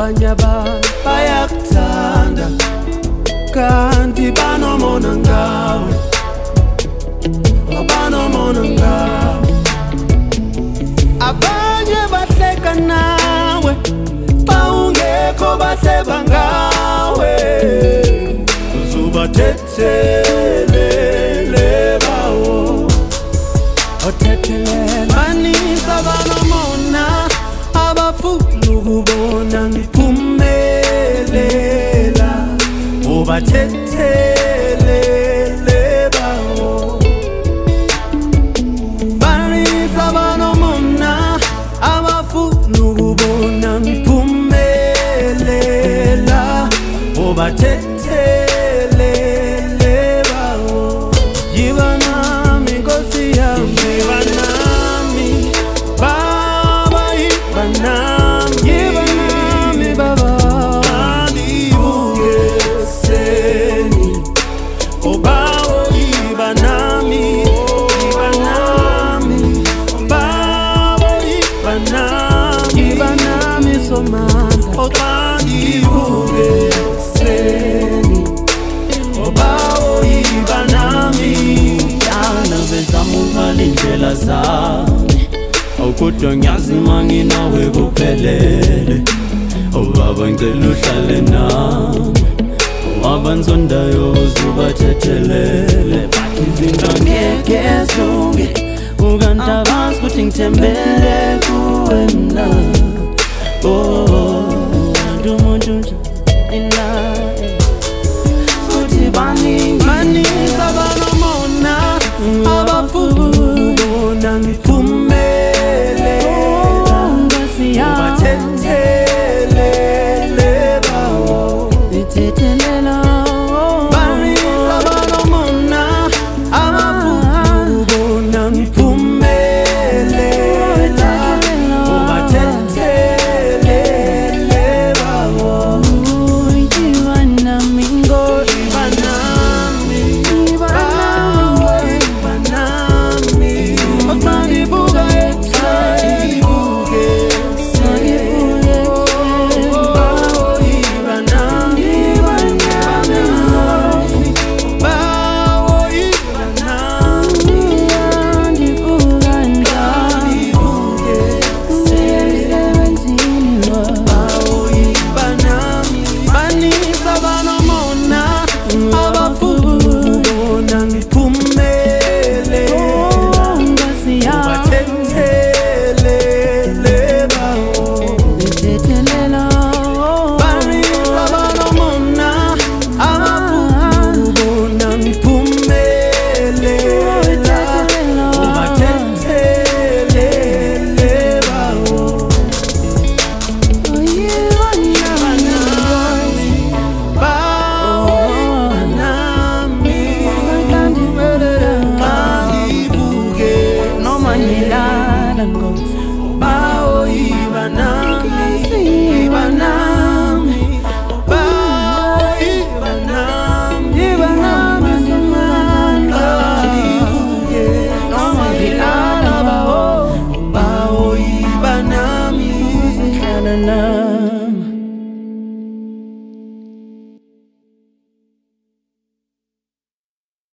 abanye abantu bayakuthanda kanti banomona ngawe, banomona ngawe. Abanye bahleka nawe bawungekho bahleba ngawe, uzubathethelele bawo othethelele. Baninzi abanomona abafuna ukubona ngiphumelela, ubathethelele bawo. Baninzi abanomona abafuna ukubona ngiphumelela, ubathethelele bawo. Yiba nami Nkosi yami, yiba nami Baba, yiba nami, yiba nami Baba. Andivukiseni obawo, yiba nami, yiba nami Baba, yiba nami, yiba nami Somandla. Andivukiseni obawo, yiba nami. Yana bezama ukhala indlela zami, awukudwa ngiyazi manginawe kuphelele. Baba ngicela uhlale nami, abanzondayo uzubathethelele. Bathi izinto ngeke zilunge, ukanti abazi ukuthi ngithembele kuwe mna. Umuntu nje futhi Baninzi abanomona abafuna ukubona ngiphumelela, ubathethelele bawo. Baninzi abanomona abafuna ukubona ngiphumelela, ubathethelele bawo. Yiba nami Nkosi, yiba nami Baba, yiba nami. Oxandivuka ekuseni, Bawo, yiba nami, yiba nami Bawo, yiba nami. Andivuka njani Bawo, yiba nami. Baninzi abanomona abafuna ukubona ngiphumelela, ubathethelele bawo. Baninzi abanomona abafuna ukubona ngiphumelela, ubathethelele bawo. Yiba nami Bawo, yiba nami. Andivuke noma ngilala Nkosi.